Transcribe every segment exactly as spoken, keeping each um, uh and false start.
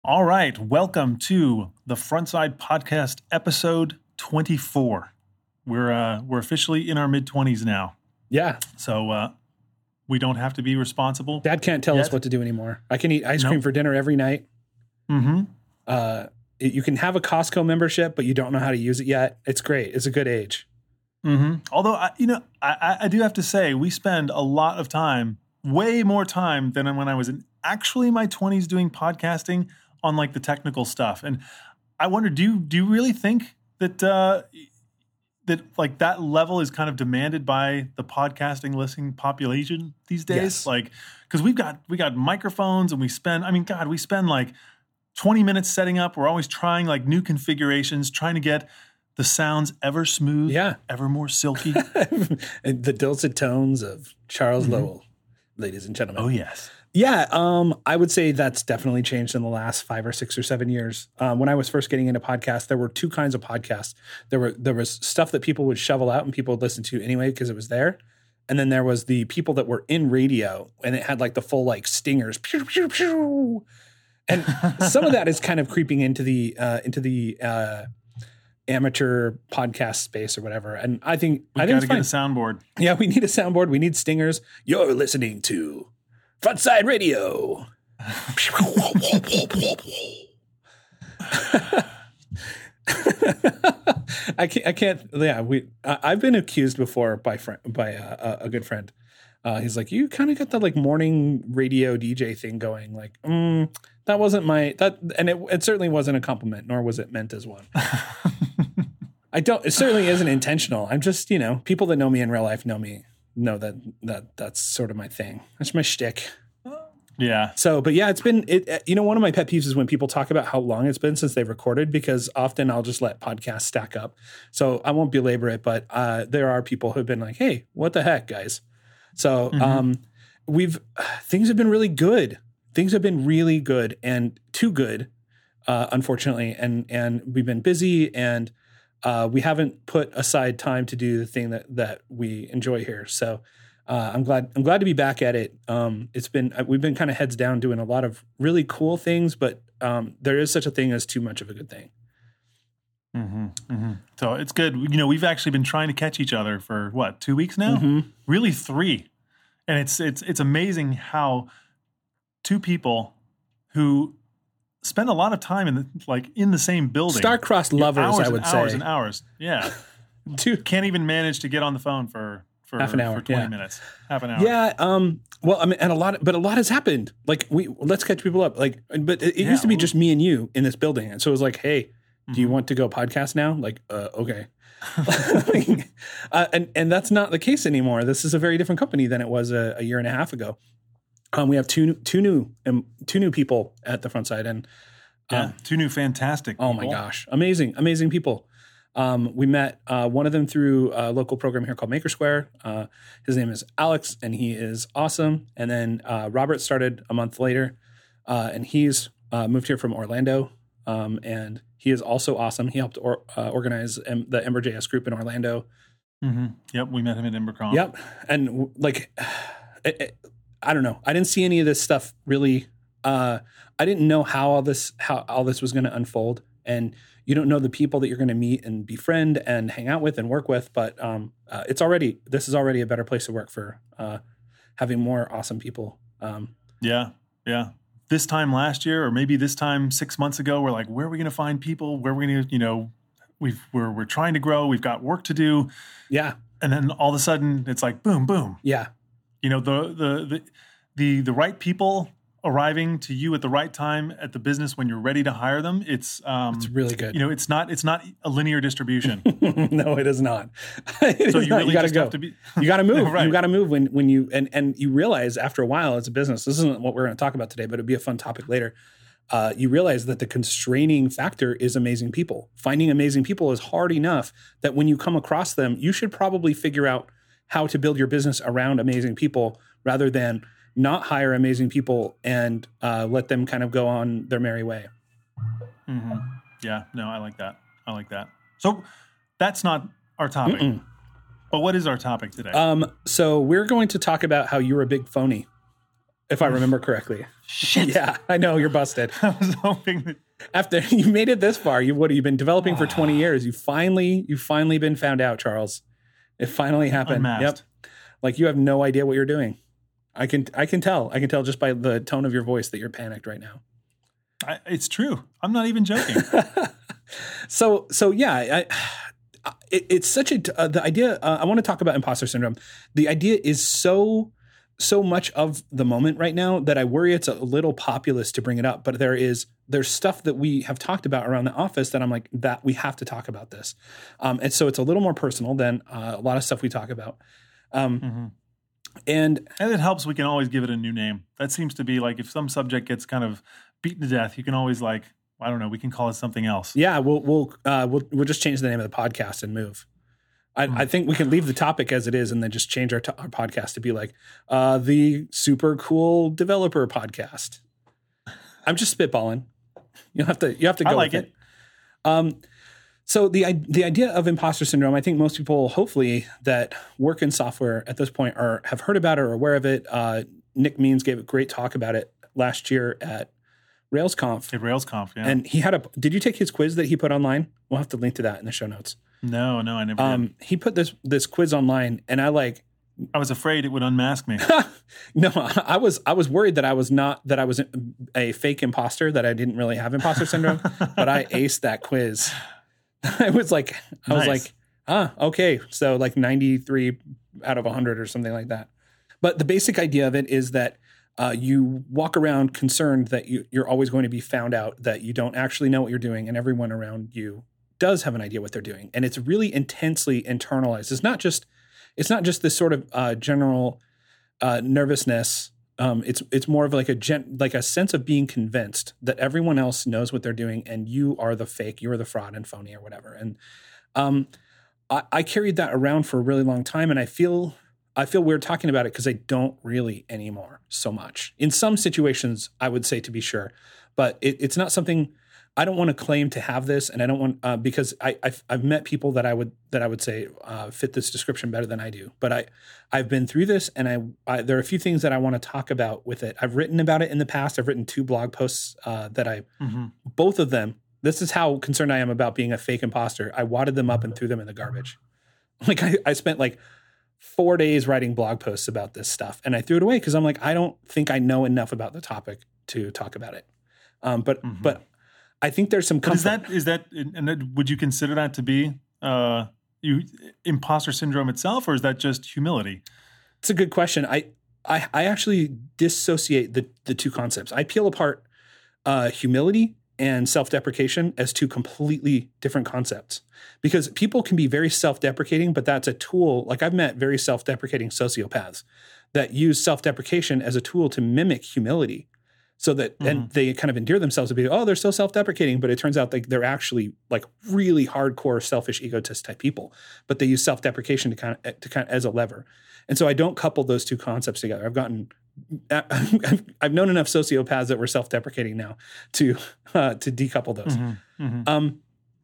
All right, welcome to the Frontside Podcast, episode twenty-four. We're uh, we're officially in our mid twenties now, Yeah. so uh, we don't have to be responsible. Dad can't tell yet. us what to do anymore. I can eat ice cream Nope. for dinner every night. Mm-hmm. Uh, it- you can have a Costco membership, but you don't know how to use it yet. It's great. It's a good age. Mm-hmm. Although, I, you know, I, I- I do have to say, we spend a lot of time, way more time than when I was in actually my twenties doing podcasting on like the technical stuff. And I wonder, do you, do you really think that uh, that like that level is kind of demanded by the podcasting listening population these days? Yes. Like, because we've got we got microphones and we spend, I mean, God, we spend like twenty minutes setting up. We're always trying like new configurations, trying to get the sounds ever smooth, Yeah. ever more silky. And the dulcet tones of Charles Mm-hmm. Lowell, ladies and gentlemen. Oh yes. Yeah, um, I would say that's definitely changed in the last five or six or seven years. Um, when I was first getting into podcasts, there were two kinds of podcasts. There were there was stuff that people would shovel out and people would listen to anyway because it was there, and then there was the people that were in radio and it had like the full like stingers, pew pew pew, and some of that is kind of creeping into the uh, into the uh, amateur podcast space or whatever. And I think We I got think to it's get a fine. soundboard. Yeah, we need a soundboard. We need stingers. You're listening to Frontside Radio. I can't. I can't. Yeah, we. I, I've been accused before by friend by a, a good friend. Uh, he's like, you kind of got the like morning radio D J thing going. Like, mm, that wasn't my that, and it, it certainly wasn't a compliment, nor was it meant as one. I don't. It certainly isn't intentional. I'm just, you know, people that know me in real life know me know that that that's sort of my thing. That's my shtick. Yeah. So, but yeah, it's been, it, you know, one of my pet peeves is when people talk about how long it's been since they've recorded, because often I'll just let podcasts stack up. So I won't belabor it, but uh, there are people who've been like, hey, what the heck, guys? So Mm-hmm. um, we've, things have been really good. Things have been really good and too good, uh, unfortunately. And, and we've been busy and uh, we haven't put aside time to do the thing that, that we enjoy here. So Uh, I'm glad. I'm glad to be back at it. Um, it's been we've been kind of heads down doing a lot of really cool things, but um, there is such a thing as too much of a good thing. Mm-hmm. Mm-hmm. So it's good. You know, we've actually been trying to catch each other for what, two weeks now? Mm-hmm. Really three. And it's it's it's amazing how two people who spend a lot of time in the, like in the same building, Star-crossed you know, lovers, hours I would and hours say. and hours. Yeah, Two, can't even manage to get on the phone for for Half an hour, for twenty yeah. minutes, half an hour. yeah. Um, well, I mean, and a lot, but a lot has happened. Like we let's catch people up. Like, but it, it Yeah, used to be well- just me and you in this building, and so it was like, hey, do you Mhm. want to go podcast now? Like, uh, okay. uh, and and that's not the case anymore. This is a very different company than it was a, a year and a half ago. Um, we have two two new um, two new people at the front side, and Yeah, uh, two new fantastic. oh my people. gosh, amazing, amazing people. Um, we met uh, one of them through a local program here called Maker Square. Uh, his name is Alex, and he is awesome. And then uh, Robert started a month later, uh, and he's uh, moved here from Orlando, um, and he is also awesome. He helped or, uh, organize em- the Ember J S group in Orlando. Mm-hmm. Yep, we met him at EmberCon. Yep, and w- like, it, it, I don't know. I didn't see any of this stuff really. Uh, I didn't know how all this how all this was going to unfold, and you don't know the people that you're going to meet and befriend and hang out with and work with. But um, uh, it's already this is already a better place to work for uh, having more awesome people. Um, Yeah, yeah. This time last year, or maybe this time six months ago, we're like, where are we going to find people? Where are we going to, you know, we've we're we're trying to grow. We've got work to do, yeah, and then all of a sudden, it's like boom, boom. yeah, You know, the the the the the right people arriving to you at the right time at the business when you're ready to hire them. It's um, it's really good. you know, it's not it's not a linear distribution. No, it is not. It So is you not. really You got to just go. have to be. You got to move. Right. You got to move when when you and and you realize after a while it's a business. This isn't what we're going to talk about today, but it'd be a fun topic later. Uh, you realize that the constraining factor is amazing people. Finding amazing people is hard enough that when you come across them, you should probably figure out how to build your business around amazing people rather than not hire amazing people and uh, let them kind of go on their merry way. Mm-hmm. Yeah, no, I like that. I like that. So that's not our topic. Mm-mm. But what is our topic today? Um, so we're going to talk about how you're a big phony. if I remember correctly. Shit. Yeah, I know you're busted. I was hoping that. After you made it this far, you what have you been developing for twenty years? You finally, you finally been found out, Charles. It finally happened. Unmasked. Yep. Like you have no idea what you're doing. I can, I can tell. I can tell just by the tone of your voice that you're panicked right now. I, it's true. I'm not even joking. so, so yeah, I, it, it's such a uh, the idea. Uh, I want to talk about imposter syndrome. The idea is so. so much of the moment right now that I worry it's a little populist to bring it up, but there is, there's stuff that we have talked about around the office that I'm like, that we have to talk about this. Um, and so it's a little more personal than uh, a lot of stuff we talk about. Um, mm-hmm. And and it helps. We can always give it a new name. That seems to be like, if some subject gets kind of beaten to death, you can always like, I don't know, we can call it something else. Yeah. We'll, we'll, uh, we'll, we'll just change the name of the podcast and move. I, I think we can leave the topic as it is and then just change our, to- our podcast to be like uh, the super cool developer podcast. I'm just spitballing. You have to you have to go I like with it. it. Um, so the the idea of imposter syndrome, I think most people, hopefully, that work in software at this point are have heard about it or aware of it. Uh, Nick Means gave a great talk about it last year at RailsConf. At RailsConf, yeah. And he had a. Did you take his quiz that he put online? We'll have to link to that in the show notes. No, no, I never Um, did. he put this this quiz online, and I like. I was afraid it would unmask me. No, I was I was worried that I was not that I was a fake imposter, that I didn't really have imposter syndrome, but I aced that quiz. I was like, I was Nice. like, ah, okay, so like ninety-three out of one hundred or something like that. But the basic idea of it is that uh, you walk around concerned that you, you're always going to be found out, that you don't actually know what you're doing, and everyone around you does have an idea what they're doing, and it's really intensely internalized. It's not just it's not just this sort of uh, general uh, nervousness. Um, it's it's more of like a gen, like a sense of being convinced that everyone else knows what they're doing, and you are the fake, you are the fraud and phony or whatever. And um, I, I carried that around for a really long time, and I feel I feel weird talking about it because I don't really anymore so much. In some situations, I would say to be sure, but it, it's not something. I don't want to claim to have this, and I don't want uh, because I, I've, I've met people that I would that I would say uh, fit this description better than I do. But I I've been through this, and I, I there are a few things that I want to talk about with it. I've written about it in the past. I've written two blog posts uh, that I Mm-hmm. both of them. This is how concerned I am about being a fake imposter. I wadded them up and threw them in the garbage. Like I, I spent like four days writing blog posts about this stuff, and I threw it away because I'm like, I don't think I know enough about the topic to talk about it. Um, but Mhm. but. I think there's some But is comfort. that is that and that- would you consider that to be uh, you imposter syndrome itself, or is that just humility? It's a good question. I I, I actually dissociate the the two concepts. I peel apart uh, humility and self-deprecation as two completely different concepts, because people can be very self-deprecating, but that's a tool. Like I've met very self-deprecating sociopaths that use self-deprecation as a tool to mimic humility. So that Mhm. and they kind of endear themselves to be, oh, they're so self-deprecating, but it turns out like they're actually like really hardcore selfish egotist type people. But they use self-deprecation to kind of to kind of as a lever. And so I don't couple those two concepts together. I've gotten I've, I've known enough sociopaths that were self-deprecating now to uh, to decouple those. Mm-hmm. Mm-hmm. Um,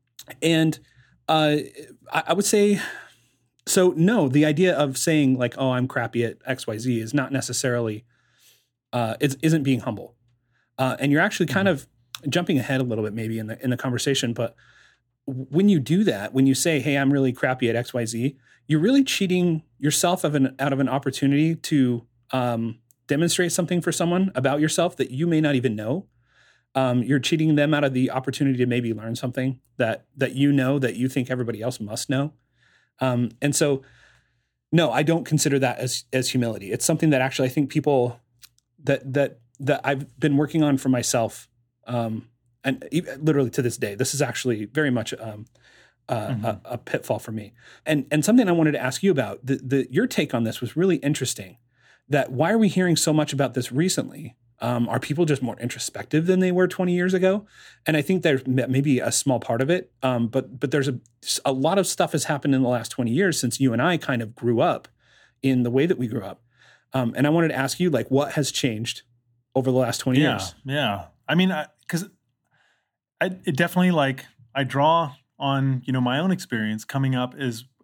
and uh, I, I would say, so no, the idea of saying like, oh, I'm crappy at X Y Z is not necessarily uh, it isn't being humble. Uh, and you're actually kind of jumping ahead a little bit maybe in the in the conversation. But when you do that, when you say, hey, I'm really crappy at X Y Z, you're really cheating yourself of an, out of an opportunity to um, demonstrate something for someone about yourself that you may not even know. Um, you're cheating them out of the opportunity to maybe learn something that that you know that you think everybody else must know. Um, and so, no, I don't consider that as as humility. It's something that actually I think people that that that I've been working on for myself, um, and even, literally to this day, this is actually very much um, uh, mm-hmm. a, a pitfall for me. And and something I wanted to ask you about. The, the your take on this was really interesting. That why are we hearing so much about this recently? Um, are people just more introspective than they were twenty years ago? And I think there's maybe a small part of it, um, but but there's a a lot of stuff has happened in the last twenty years since you and I kind of grew up in the way that we grew up. Um, and I wanted to ask you, like, what has changed over the last twenty yeah, years? Yeah. I mean, because I, I it definitely like I draw on, you know, my own experience coming up as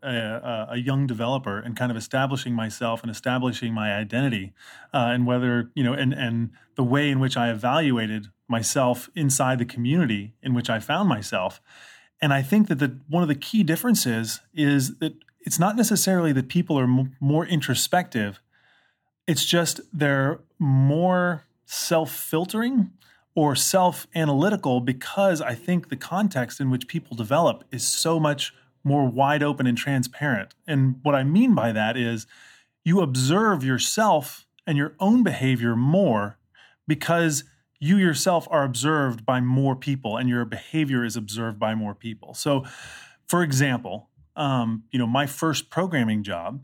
a, a young developer and kind of establishing myself and establishing my identity, uh, and whether, you know, and, and the way in which I evaluated myself inside the community in which I found myself. And I think that the, one of the key differences is that it's not necessarily that people are m- more introspective. It's just they're more self-filtering or self-analytical, because I think the context in which people develop is so much more wide open and transparent. And what I mean by that is you observe yourself and your own behavior more because you yourself are observed by more people and your behavior is observed by more people. So, for example, um, you know, my first programming job,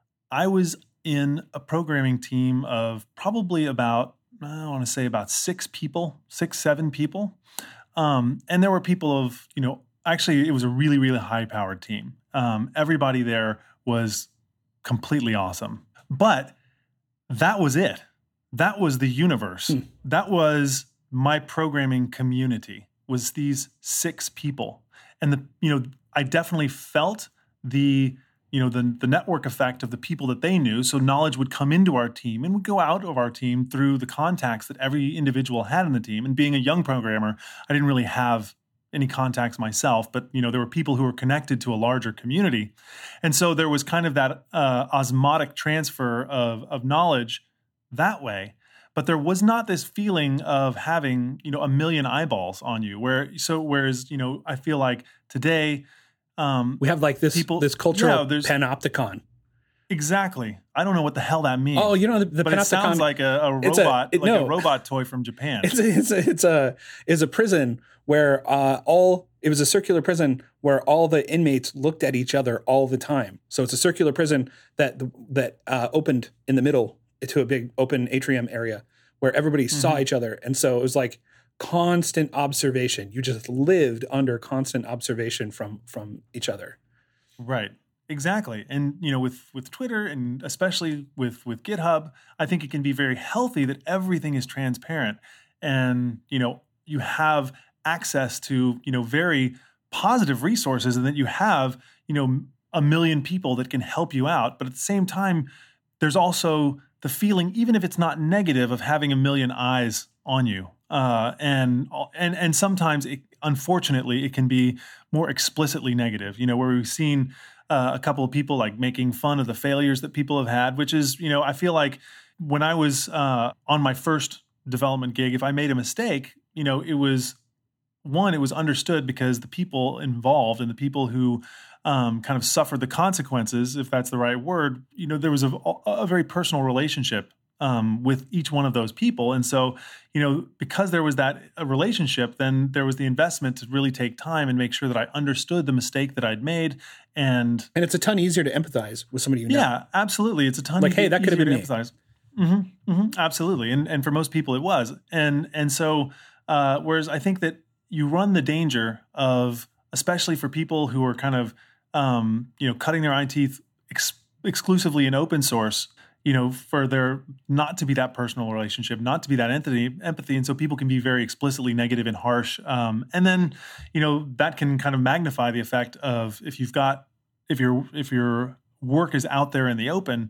I was in a programming team of probably about, I want to say about six people, six, seven people. Um, and there were people of, you know, actually it was a really, really high powered team. Um, everybody there was completely awesome. But that was it. That was the universe. Hmm. That was my programming community, was these six people. And the, you know, I definitely felt the, you know, the, the network effect of the people that they knew. So knowledge would come into our team and would go out of our team through the contacts that every individual had in the team. And being a young programmer, I didn't really have any contacts myself, but, you know, there were people who were connected to a larger community. And so there was kind of that uh, osmotic transfer of, of knowledge that way. But there was not this feeling of having, you know, a million eyeballs on you, where, so whereas, you know, I feel like today, Um, we have like this people, this cultural yeah, panopticon. Exactly. I don't know what the hell that means. Oh, you know the, the but panopticon. It sounds like a, a robot, a, it, like no. a robot toy from Japan. It's a, it's a, it's a, it's a prison where uh, all it was a circular prison where all the inmates looked at each other all the time. So it's a circular prison that that uh, opened in the middle to a big open atrium area where everybody mm-hmm. saw each other, and so it was like constant observation. You just lived under constant observation from from each other. Right. Exactly. And, you know, with, with Twitter and especially with, with GitHub, I think it can be very healthy that everything is transparent and, you know, you have access to, you know, very positive resources and that you have, you know, a million people that can help you out. But at the same time, there's also the feeling, even if it's not negative, of having a million eyes on you. Uh, and and and sometimes, it, unfortunately, it can be more explicitly negative. You know, where we've seen uh, a couple of people like making fun of the failures that people have had, which is, you know, I feel like when I was uh, on my first development gig, if I made a mistake, you know, it was one, it was understood because the people involved and the people who um, kind of suffered the consequences, if that's the right word, you know, there was a, a very personal relationship Um, with each one of those people. And so, you know, because there was that a relationship, then there was the investment to really take time and make sure that I understood the mistake that I'd made. And and it's a ton easier to empathize with somebody you know. Yeah, absolutely. It's a ton like, hey, that could have been to me. Empathize. Mm-hmm, mm-hmm, absolutely. And and for most people it was. And and so, uh, whereas I think that you run the danger of, especially for people who are kind of, um, you know, cutting their eye teeth ex- exclusively in open source, you know, for there not to be that personal relationship, not to be that entity, empathy. And so people can be very explicitly negative and harsh. Um, and then, you know, that can kind of magnify the effect of if you've got, if your if your work is out there in the open,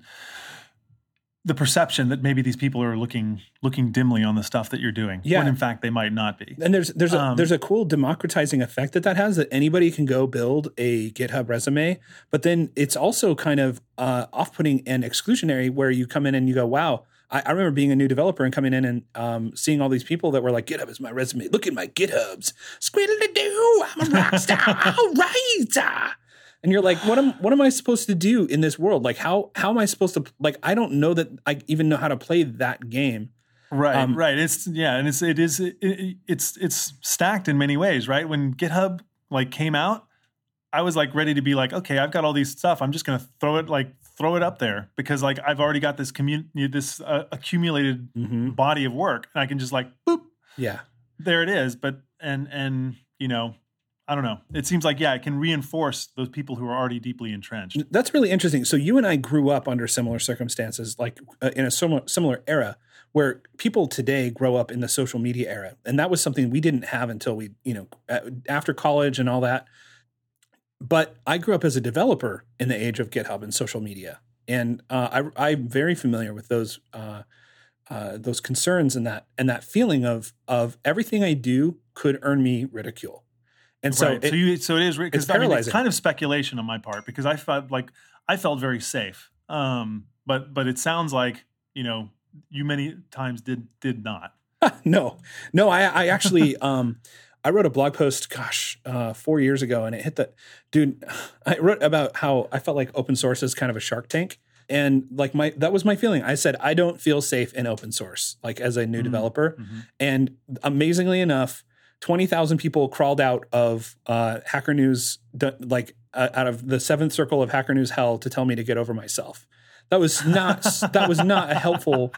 the perception that maybe these people are looking looking dimly on the stuff that you're doing, yeah. when in fact they might not be. And there's there's a, um, there's a cool democratizing effect that that has, that anybody can go build a GitHub resume, but then it's also kind of uh, off-putting and exclusionary where you come in and you go, wow, I, I remember being a new developer and coming in and um, seeing all these people that were like, GitHub is my resume. Look at my GitHubs. Squiddly-doo, I'm a rock star. All right. And you're like, what am what am I supposed to do in this world? Like, how how am I supposed to, like, I don't know that I even know how to play that game. Right, um, right. It's yeah, and it's it is it, it's it's stacked in many ways, right? When GitHub like came out, I was like ready to be like, okay, I've got all these stuff. I'm just gonna throw it like throw it up there because like I've already got this community, this uh, accumulated mm-hmm. body of work, and I can just like boop, yeah, there it is. But and and you know. I don't know. It seems like, yeah, it can reinforce those people who are already deeply entrenched. That's really interesting. So you and I grew up under similar circumstances, like uh, in a similar, similar era where people today grow up in the social media era. And that was something we didn't have until we, you know, after college and all that. but I grew up as a developer in the age of GitHub and social media. And uh, I, I'm very familiar with those uh, uh, those concerns and that and that feeling of of everything I do could earn me ridicule. And so, right. it, so, you, so it is because it's I mean, paralyzing. it's kind of speculation on my part because I felt like I felt very safe. Um, but but it sounds like, you know, you many times did did not. no, no, I, I actually um, I wrote a blog post, gosh, uh, four years ago, and it hit the dude. I wrote about how I felt like open source is kind of a Shark Tank. And like my, that was my feeling. I said, I don't feel safe in open source, like as a new mm-hmm. developer. Mm-hmm. And amazingly enough, twenty thousand people crawled out of uh, Hacker News, like uh, out of the seventh circle of Hacker News hell to tell me to get over myself. That was not, that was not a helpful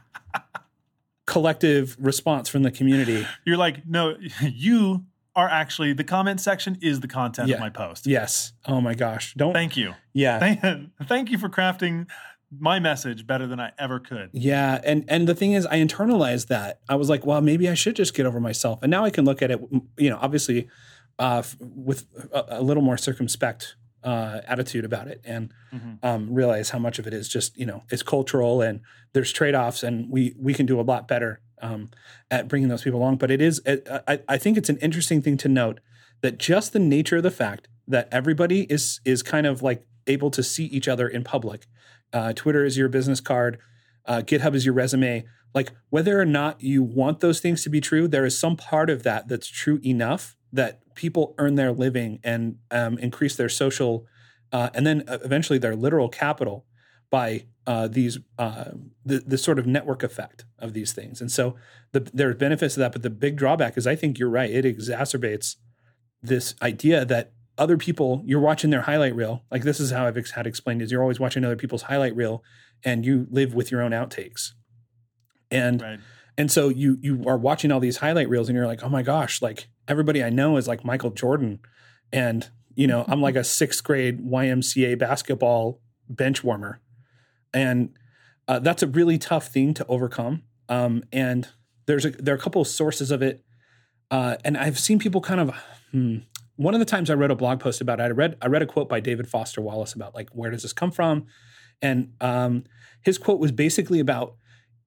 collective response from the community. You're like, no, you are actually, the comment section is the content yeah. of my post. Yes. Oh my gosh. Don't. Thank you. Yeah. Thank, thank you for crafting my message better than I ever could. Yeah. And and the thing is, I internalized that. I was like, well, maybe I should just get over myself. And now I can look at it, you know, obviously uh, with a, a little more circumspect uh, attitude about it and mm-hmm. um, realize how much of it is just, you know, it's cultural and there's trade-offs and we we can do a lot better um, at bringing those people along. But it is, it, I, I think it's an interesting thing to note that just the nature of the fact that everybody is is kind of like able to see each other in public. Uh, Twitter is your business card. Uh, GitHub is your resume. Like whether or not you want those things to be true, there is some part of that that's true enough that people earn their living and um, increase their social uh, and then eventually their literal capital by uh, these uh, the, the sort of network effect of these things. And so the, there are benefits to that, but the big drawback is I think you're right. It exacerbates this idea that other people, you're watching their highlight reel. Like this is how I've ex- had explained is you're always watching other people's highlight reel and you live with your own outtakes. And, right. and so you, you are watching all these highlight reels and you're like, oh my gosh, like everybody I know is like Michael Jordan. And, you know, I'm like a sixth grade Y M C A basketball bench warmer. And uh, that's a really tough thing to overcome. Um, and there's a, there are a couple of sources of it. Uh, and I've seen people kind of, hmm, one of the times I wrote a blog post about it, I read I read a quote by David Foster Wallace about like, where does this come from? And um, his quote was basically about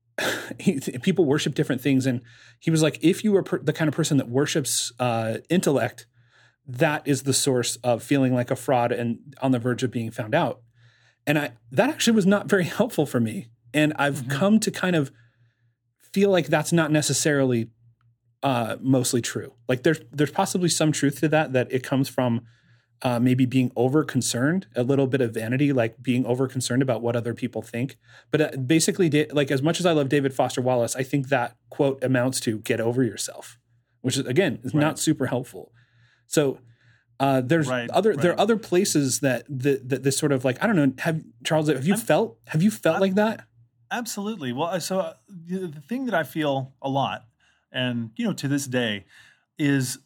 he, people worship different things. And he was like, if you are per- the kind of person that worships uh, intellect, that is the source of feeling like a fraud and on the verge of being found out. And I that actually was not very helpful for me. And I've mm-hmm. come to kind of feel like that's not necessarily Uh, mostly true. Like there's there's possibly some truth to that, that it comes from uh, maybe being over concerned, a little bit of vanity, like being over concerned about what other people think. But uh, basically, da- like as much as I love David Foster Wallace, I think that quote amounts to get over yourself, which is again is right. not super helpful. So uh, there's right, other right. there are other places that the, that this sort of like I don't know. Have Charles? Have you I'm, felt? Have you felt I'm, like that? Absolutely. Well, so uh, the, the thing that I feel a lot. And, you know, to this day is,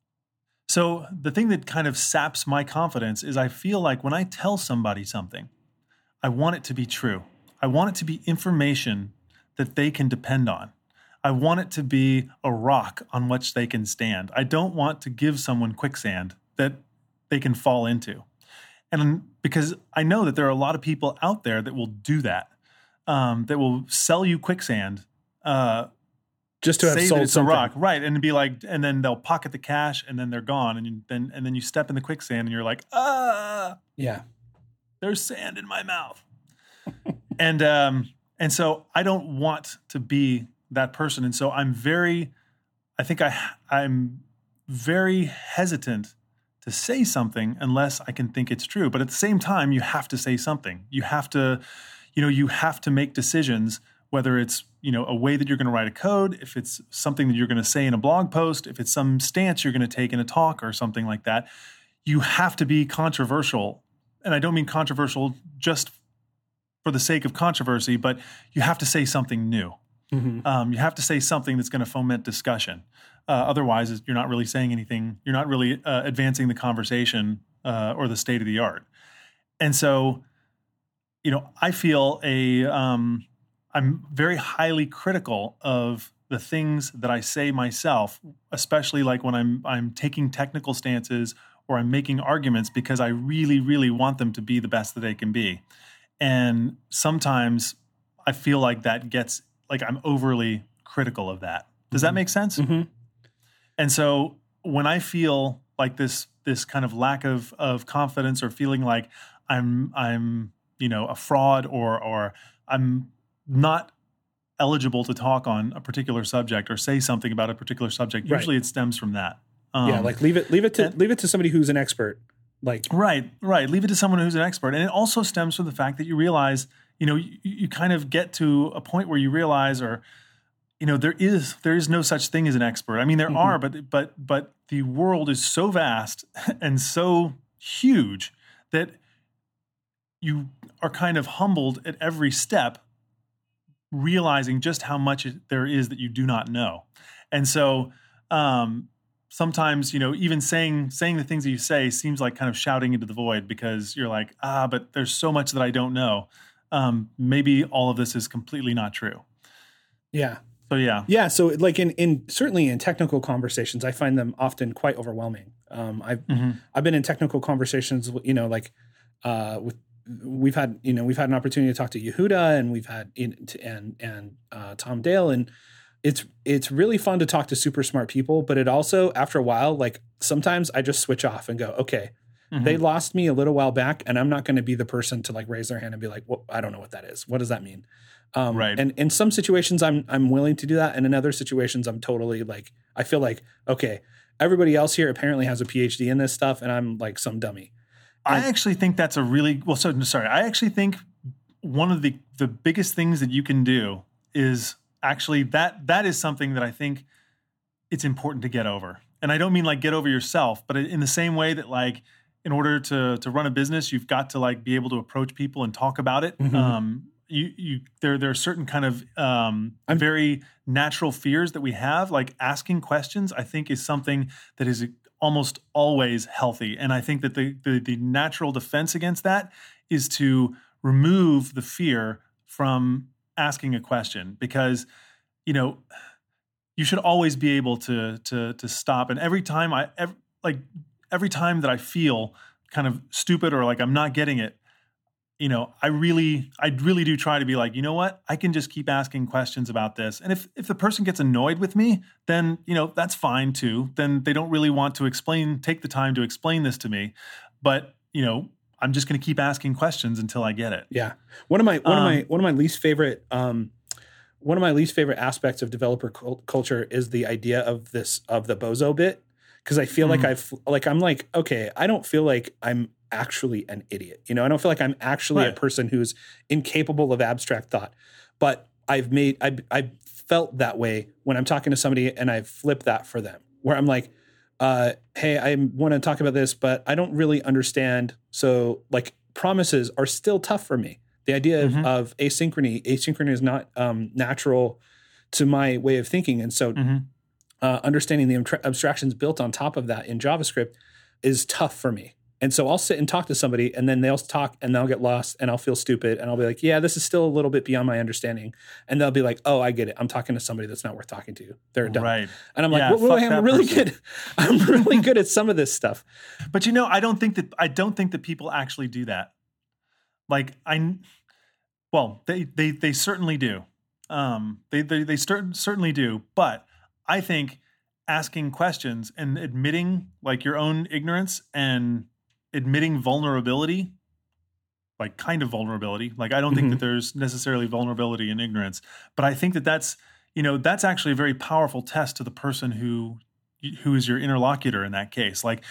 so the thing that kind of saps my confidence is I feel like when I tell somebody something, I want it to be true. I want it to be information that they can depend on. I want it to be a rock on which they can stand. I don't want to give someone quicksand that they can fall into. And because I know that there are a lot of people out there that will do that, um, that will sell you quicksand, uh, just to have say sold that it's something. a rock, right? And be like, and then they'll pocket the cash, and then they're gone, and you, then and then you step in the quicksand, and you're like, ah, yeah, there's sand in my mouth, and um, and so I don't want to be that person, and so I'm very, I think I I'm very hesitant to say something unless I can think it's true. But at the same time, you have to say something. You have to, you know, you have to make decisions. Whether it's, you know, a way that you're going to write a code, if it's something that you're going to say in a blog post, if it's some stance you're going to take in a talk or something like that, you have to be controversial. And I don't mean controversial just for the sake of controversy, but you have to say something new. Mm-hmm. Um, you have to say something that's going to foment discussion. Uh, otherwise, you're not really saying anything. You're not really uh, advancing the conversation uh, or the state of the art. And so, you know, I feel a... Um, I'm very highly critical of the things that I say myself, especially like when I'm I'm taking technical stances or I'm making arguments because I really, really want them to be the best that they can be. And sometimes I feel like that gets, like I'm overly critical of that. Does mm-hmm. that make sense? Mm-hmm. And so when I feel like this, this kind of lack of, of confidence or feeling like I'm, I'm, you know, a fraud or, or I'm not eligible to talk on a particular subject or say something about a particular subject, right. usually it stems from that. Um, yeah. Like leave it, leave it to, and, leave it to somebody who's an expert. Like, right, right. Leave it to someone who's an expert. And it also stems from the fact that you realize, you know, you, you kind of get to a point where you realize, or, you know, there is, there is no such thing as an expert. I mean, there mm-hmm. are, but, but, but the world is so vast and so huge that you are kind of humbled at every step, realizing just how much there is that you do not know. And so um, sometimes, you know, even saying saying the things that you say seems like kind of shouting into the void because you're like, ah, but there's so much that I don't know. Um, maybe all of this is completely not true. Yeah. So yeah. Yeah. So like in, in certainly in technical conversations, I find them often quite overwhelming. Um, I've mm-hmm. I've been in technical conversations, you know, like uh, with we've had, you know, we've had an opportunity to talk to Yehuda and we've had in, and, and, uh, Tom Dale. And it's, it's really fun to talk to super smart people, but it also, after a while, like sometimes I just switch off and go, okay, mm-hmm. they lost me a little while back and I'm not going to be the person to like raise their hand and be like, well, I don't know what that is. What does that mean? Um, right. And in some situations I'm, I'm willing to do that. And in other situations I'm totally like, I feel like, okay, everybody else here apparently has a P H D in this stuff. And I'm like some dummy. I actually think that's a really, well, so sorry. I actually think one of the, the biggest things that you can do is actually that, that is something that I think it's important to get over. And I don't mean like get over yourself, but in the same way that like, in order to, to run a business, you've got to like be able to approach people and talk about it. Mm-hmm. Um, you, you, there, there are certain kind of um, very natural fears that we have, like asking questions, I think is something that is almost always healthy. And I think that the, the the natural defense against that is to remove the fear from asking a question because, you know, you should always be able to to to stop. And every time I every, like every time that I feel kind of stupid or like I'm not getting it, you know, I really, I really do try to be like, you know what, I can just keep asking questions about this. And if, if the person gets annoyed with me, then, you know, that's fine too. Then they don't really want to explain, take the time to explain this to me. But, you know, I'm just going to keep asking questions until I get it. Yeah. One of my, one um, of my, one of my least favorite, um, one of my least favorite aspects of developer cult- culture is the idea of this, of the bozo bit. Cause I feel mm-hmm. like I've, like, I'm like, okay, I don't feel like I'm actually an idiot. You know, I don't feel like I'm actually right. a person who's incapable of abstract thought, but I've made, I I felt that way when I'm talking to somebody and I've flipped that for them where I'm like, uh, hey, I want to talk about this, but I don't really understand. So like promises are still tough for me. The idea mm-hmm. of, of asynchrony, asynchrony is not um, natural to my way of thinking. And so mm-hmm. uh, understanding the abtra- abstractions built on top of that in JavaScript is tough for me. And so I'll sit and talk to somebody and then they'll talk and they'll get lost and I'll feel stupid and I'll be like, yeah, this is still a little bit beyond my understanding. And they'll be like, oh, I get it. I'm talking to somebody that's not worth talking to. They're dumb. Right. And I'm like, yeah, well, well, I'm really person. good. I'm really good at some of this stuff. But you know, I don't think that, I don't think that people actually do that. Like I, well, they, they, they certainly do. Um, they, they, they cert- certainly do. But I think asking questions and admitting like your own ignorance and admitting vulnerability, like kind of vulnerability. Like I don't mm-hmm. think that there's necessarily vulnerability in ignorance, but I think that that's, you know, that's actually a very powerful test to the person who, who is your interlocutor in that case. Like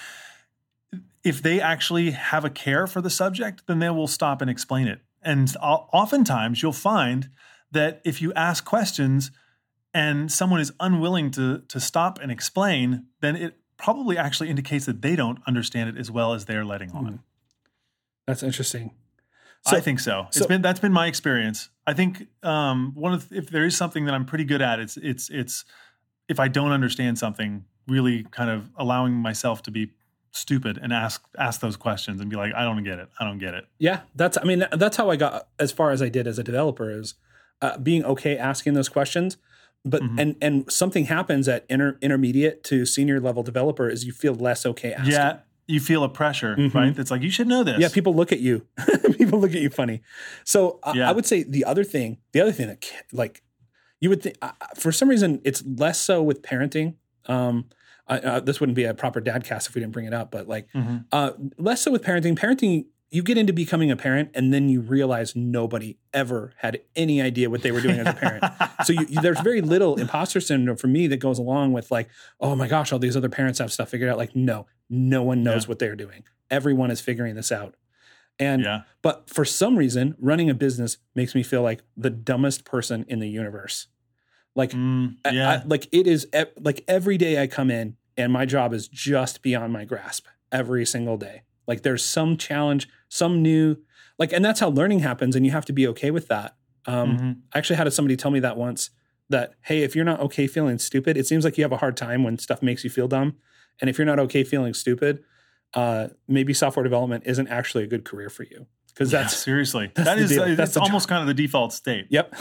if they actually have a care for the subject, then they will stop and explain it. And oftentimes you'll find that if you ask questions and someone is unwilling to, to stop and explain, then it probably actually indicates that they don't understand it as well as they're letting on. Mm. That's interesting. So, I think so. so. It's been that's been my experience. I think um, one of the, if there is something that I'm pretty good at, it's it's it's if I don't understand something, really kind of allowing myself to be stupid and ask ask those questions and be like, I don't get it. I don't get it. Yeah, that's I mean that's how I got as far as I did as a developer is uh, being okay asking those questions. But mm-hmm. and and something happens at inter, intermediate to senior level developer is you feel less okay asking. Yeah, you feel a pressure, Mhm. right? That's like, you should know this. Yeah, people look at you. People look at you funny. So uh, Yeah. I would say the other thing, the other thing that ca- like you would think, uh, for some reason, it's less so with parenting. Um, I, uh, this wouldn't be a proper dad cast if we didn't bring it up, but like Mhm. uh, less so with parenting. Parenting, you get into becoming a parent, and then you realize nobody ever had any idea what they were doing as a parent. So you, you, there's very little imposter syndrome for me that goes along with like, oh my gosh, all these other parents have stuff figured out. Like, no, no one knows Yeah. what they're doing. Everyone is figuring this out. And Yeah. but for some reason, running a business makes me feel like the dumbest person in the universe. Like, Mm, I- yeah. I, like it is e- like every day I come in and my job is just beyond my grasp every single day. Like there's some challenge, some new, like, and that's how learning happens. And you have to be okay with that. Um, Mhm. I actually had somebody tell me that once that, hey, if you're not okay feeling stupid, it seems like you have a hard time when stuff makes you feel dumb. And if you're not okay feeling stupid, uh, maybe software development isn't actually a good career for you. Because Yeah, that's, seriously, that's that the is, deal. uh, That's it's the almost kind of the default state. yep.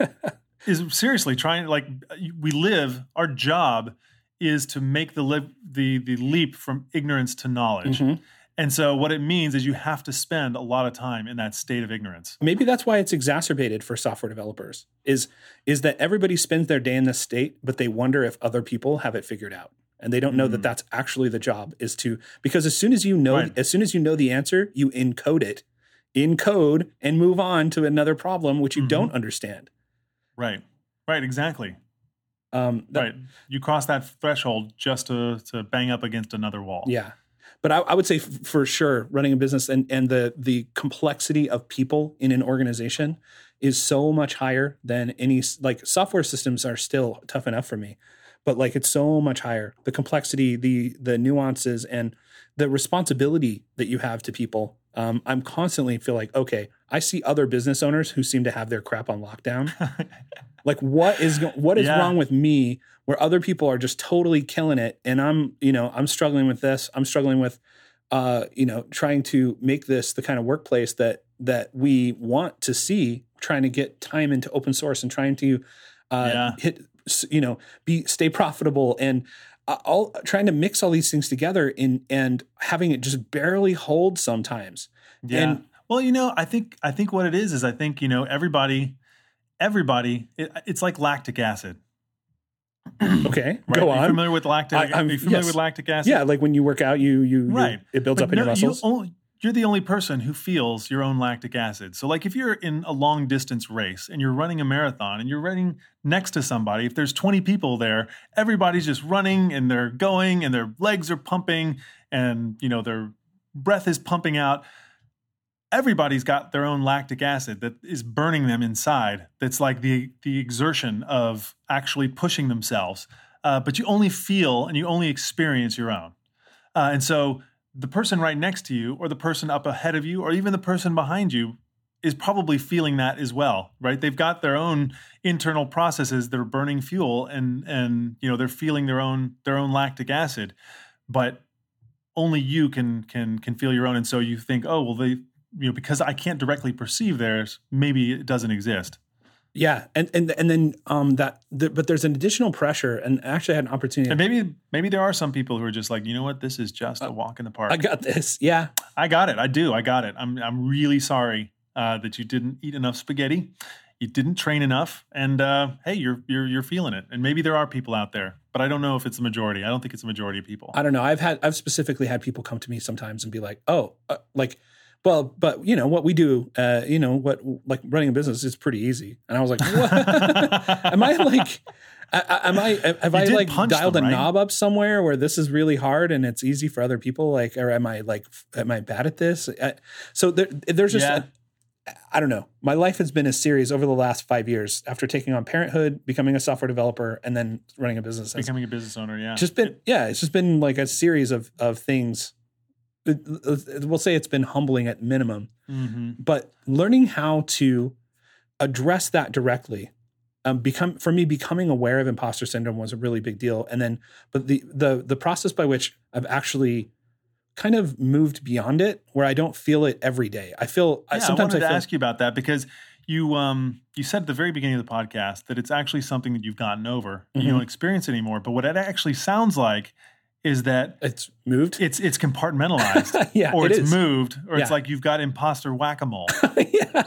Is seriously trying, like, we live, our job is to make the li- the the leap from ignorance to knowledge. Mhm. And so what it means is you have to spend a lot of time in that state of ignorance. Maybe that's why it's exacerbated for software developers is is that everybody spends their day in this state, but they wonder if other people have it figured out. And they don't know Mm. that that's actually the job is to, because as soon as you know, Right. as soon as you know the answer, you encode it in code and move on to another problem, which you Mhm. don't understand. Right. Right, exactly. Um, that- Right. You cross that threshold just to to bang up against another wall. Yeah. But I, I would say f- for sure, running a business and, and the the complexity of people in an organization is so much higher than any s- like software systems are still tough enough for me, but like it's so much higher. The complexity, the the nuances, and the responsibility that you have to people. Um, I'm constantly feel like, okay, I see other business owners who seem to have their crap on lockdown. Like what is go- what is Yeah. wrong with me where other people are just totally killing it and I'm, you know, I'm struggling with this. I'm struggling with uh, you know, trying to make this the kind of workplace that that we want to see, trying to get time into open source and trying to uh Yeah. hit s- you know, be stay profitable and uh, all trying to mix all these things together in and having it just barely hold sometimes. Yeah. And well, you know, I think I think what it is is I think, you know, everybody everybody it, it's like lactic acid. okay, Right? go Are you on. familiar with lactic I- I'm- Are you familiar yes. with lactic acid? Yeah, like when you work out, you you, you Right. it builds But up in your no, muscles. You only, you're the only person who feels your own lactic acid. So, like, if you're in a long distance race and you're running a marathon and you're running next to somebody, if there's twenty people there, everybody's just running and they're going and their legs are pumping and, you know, their breath is pumping out. Everybody's got their own lactic acid that is burning them inside. That's like the the exertion of actually pushing themselves. Uh, but you only feel and you only experience your own. Uh, and so the person right next to you or the person up ahead of you or even the person behind you is probably feeling that as well, right? They've got their own internal processes that are burning fuel and and you know they're feeling their own their own lactic acid, but only you can can can feel your own. And so you think, oh well, they you know because I can't directly perceive theirs, maybe it doesn't exist. Yeah, and and and then um that the, but there's an additional pressure, and actually I had an opportunity. And maybe maybe there are some people who are just like, you know what, this is just a walk in the park. I got this. Yeah, I got it. I do. I got it. I'm I'm really sorry uh, that you didn't eat enough spaghetti. You didn't train enough, and uh, hey, you're you're you're feeling it. And maybe there are people out there, but I don't know if it's the majority. I don't think it's the majority of people. I don't know. I've had I've specifically had people come to me sometimes and be like, oh, uh, like. Well, but you know what we do, uh, you know what, like running a business is pretty easy. And I was like, what? am I like, I, I- am I, have You I did like punch dialed them, a right? knob up somewhere where this is really hard and it's easy for other people? Like, or am I like, am I bad at this? I, so there, there's just, Yeah. a, I don't know. My life has been a series over the last five years after taking on parenthood, becoming a software developer, and then running a business. It's Becoming a business owner, yeah. just been, yeah, it's just been like a series of, of things. We'll say it's been humbling at minimum. hmm But learning how to address that directly, um, become for me, becoming aware of imposter syndrome was a really big deal. And then, but the the the process by which I've actually kind of moved beyond it, where I don't feel it every day. I feel I, Yeah, I sometimes wanted I to feel ask you about that because you um you said at the very beginning of the podcast that it's actually something that you've gotten over. Mhm. You don't experience it anymore. But what it actually sounds like is that It's moved. it's it's compartmentalized, Yeah, or it it's is. moved, or Yeah. it's like you've got imposter whack-a-mole. yeah.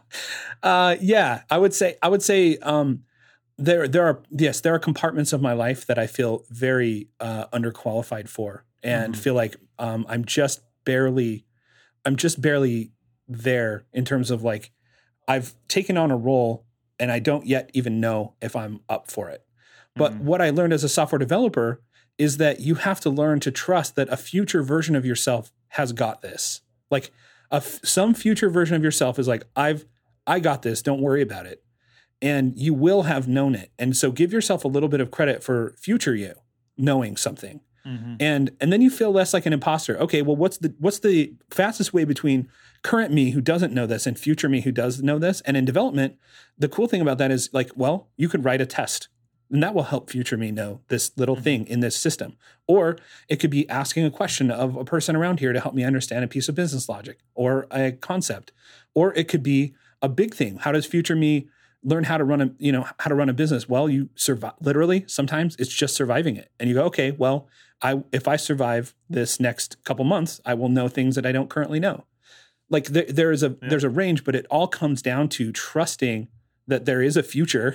Uh, yeah, I would say, I would say, um, there, there are, yes, there are compartments of my life that I feel very, uh, underqualified for and Mhm. feel like, um, I'm just barely, I'm just barely there in terms of like, I've taken on a role and I don't yet even know if I'm up for it. But Mhm. what I learned as a software developer is that you have to learn to trust that a future version of yourself has got this. Like a f- some future version of yourself is like, I've, I got this. Don't worry about it. And you will have known it. And so give yourself a little bit of credit for future you knowing something. Mhm. And and then you feel less like an imposter. Okay, well, what's the what's the fastest way between current me who doesn't know this and future me who does know this? And in development, the cool thing about that is like, well, you could write a test. And that will help future me know this little Mhm. thing in this system. Or it could be asking a question of a person around here to help me understand a piece of business logic or a concept. Or it could be a big thing. How does future me learn how to run a, you know, how to run a business? Well, you survive, literally, sometimes it's just surviving it. And you go, okay, well, I, if I survive this next couple months, I will know things that I don't currently know. Like there, there is a, Yeah. there's a range, but it all comes down to trusting that there is a future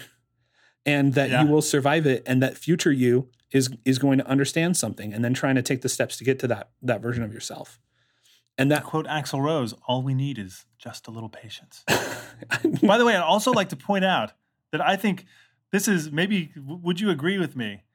and that Yeah. you will survive it. And that future you is, is going to understand something and then trying to take the steps to get to that, that version of yourself. And To that, quote Axl Rose, all we need is just a little patience. By the way, I'd also like to point out that I think this is maybe, w- would you agree with me?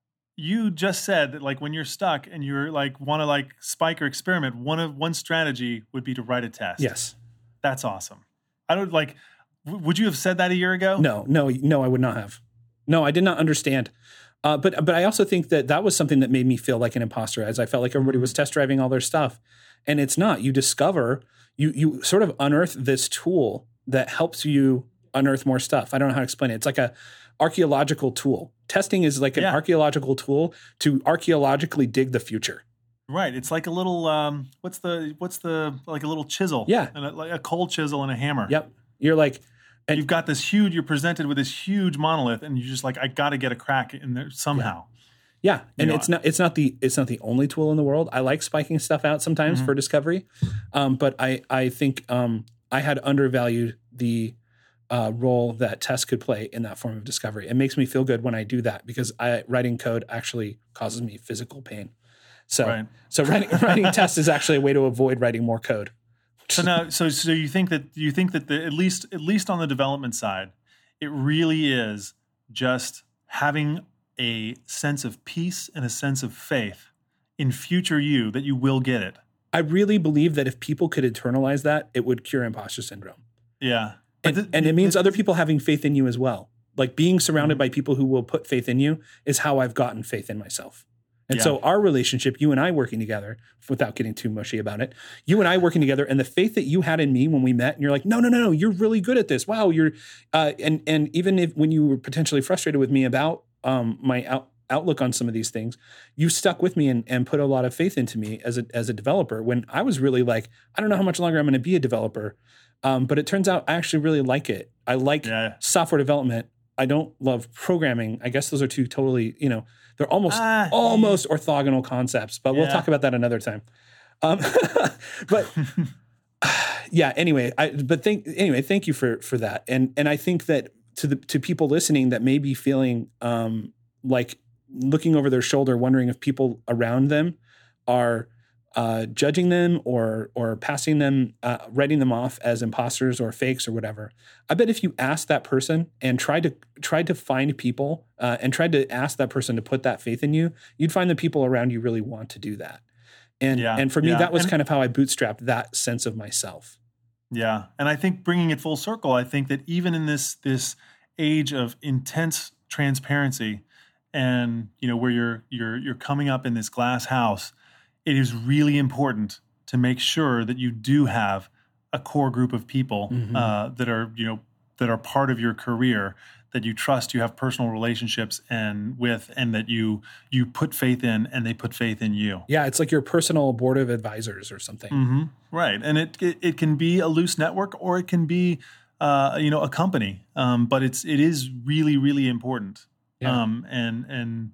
You just said that like when you're stuck and you're like want to like spike or experiment, one of one strategy would be to write a test. yes, That's awesome. I don't like, w- would you have said that a year ago? no, no, no, I would not have. No, I did not understand. Uh, but but I also think that that was something that made me feel like an imposter, as I felt like everybody was test driving all their stuff, and it's not. You discover, you you sort of unearth this tool that helps you unearth more stuff. I don't know how to explain it. It's like a archaeological tool. Testing is like an Yeah. archaeological tool to archaeologically dig the future. Right. It's like a little, um, what's the, what's the, like a little chisel. Yeah. And a, like a cold chisel and a hammer. Yep. You're like, and You've got this huge, you're presented with this huge monolith and you're just like, I got to get a crack in there somehow. yeah, and You know, it's not it's not the it's not the only tool in the world. I like spiking stuff out sometimes Mhm. for discovery, um, but I I think um, I had undervalued the uh, role that tests could play in that form of discovery. It makes me feel good when I do that because I, writing code actually causes me physical pain. So Right. so writing writing tests is actually a way to avoid writing more code. So now, so so you think that you think that the, at least at least on the development side, it really is just having a sense of peace and a sense of faith in future you that you will get it. I really believe that if people could internalize that, it would cure imposter syndrome. Yeah, And, But the- and it means the- other people having faith in you as well. Like being surrounded Mhm. by people who will put faith in you is how I've gotten faith in myself. And Yeah. so our relationship, you and I working together, without getting too mushy about it, you and I working together, and the faith that you had in me when we met, and you're like, no, no, no, no, you're really good at this. Wow, you're, uh, and and even if when you were potentially frustrated with me about um, my out, outlook on some of these things, you stuck with me and, and put a lot of faith into me as a as a developer. When I was really like, I don't know how much longer I'm going to be a developer, um, but it turns out I actually really like it. I like Yeah. software development. I don't love programming. I guess those are two totally, you know, they're almost Ah, almost orthogonal concepts, but we'll Yeah. talk about that another time. Um, but yeah, anyway, I but thank anyway, thank you for for that. And and I think that to the to people listening that may be feeling um like looking over their shoulder, wondering if people around them are uh, judging them or or passing them, uh, writing them off as imposters or fakes or whatever. I bet if you asked that person and tried to tried to find people uh, and tried to ask that person to put that faith in you, you'd find the people around you really want to do that. And Yeah, and for me, yeah. that was And- kind of how I bootstrapped that sense of myself. Yeah, and I think bringing it full circle, I think that even in this this age of intense transparency, and you know where you're you're you're coming up in this glass house, it is really important to make sure that you do have a core group of people Mhm. uh, that are you know that are part of your career, that you trust, you have personal relationships and with, and that you you put faith in, and they put faith in you. Yeah, it's like your personal board of advisors or something. Mm-hmm. Right, and it, it it can be a loose network, or it can be uh, you know a company, um, but it's it is really really important. Yeah. Um, and and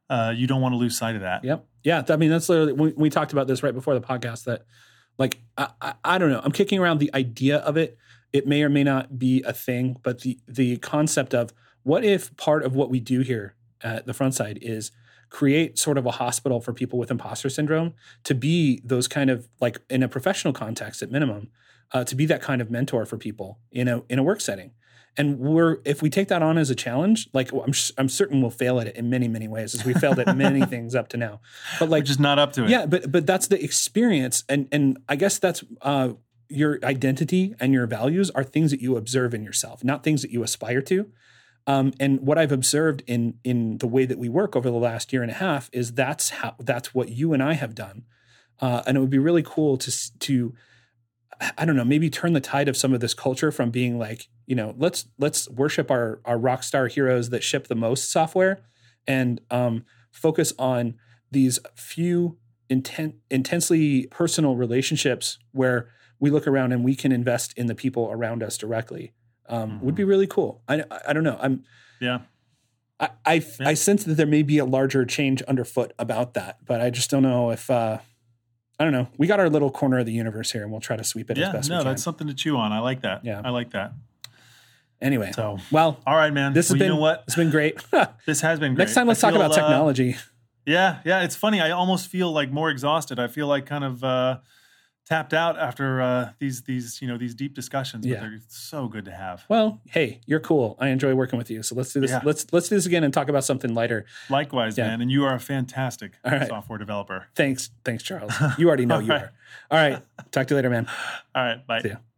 uh, you don't want to lose sight of that. Yep. Yeah. I mean, that's literally, we, we talked about this right before the podcast that like, I, I, I don't know. I'm kicking around the idea of it. It may or may not be a thing, but the, the concept of what if part of what we do here at the Front Side is create sort of a hospital for people with imposter syndrome to be those kind of like in a professional context at minimum, uh, to be that kind of mentor for people in a, in a work setting. And we're, if we take that on as a challenge, like I'm, I'm certain we'll fail at it in many, many ways as we failed at many things up to now, but like We're just not up to it. Yeah. But, but that's the experience. And, and I guess that's, uh, your identity and your values are things that you observe in yourself, not things that you aspire to. Um, and what I've observed in in the way that we work over the last year and a half is that's how that's what you and I have done, uh, and it would be really cool to to I don't know, maybe turn the tide of some of this culture from being like, you know, let's let's worship our our rock star heroes that ship the most software, and um, focus on these few intent intensely personal relationships where we look around and we can invest in the people around us directly. Um, mm-hmm. Would be really cool. I, I don't know. I'm yeah. I I, yeah. I sense that there may be a larger change underfoot about that, but I just don't know if uh, I don't know. We got our little corner of the universe here, and we'll try to sweep it yeah, as best no, we can. that's something to chew on. I like that. Yeah, I like that. Anyway, so well, all right, man. This has well, been you know what? It's been great. This has been great. Next time, let's I talk feel, about technology. Uh, yeah, yeah. It's funny. I almost feel like more exhausted. I feel like kind of. Uh, tapped out after uh, these these you know these deep discussions. But yeah, they're so good to have. Well, hey, you're cool. I enjoy working with you. So let's do this. Yeah. Let's let's do this again and talk about something lighter. Likewise, yeah. man. And you are a fantastic All right. software developer. Thanks, thanks, Charles. You already know you right. are. All right. Talk to you later, man. All right. Bye. See ya.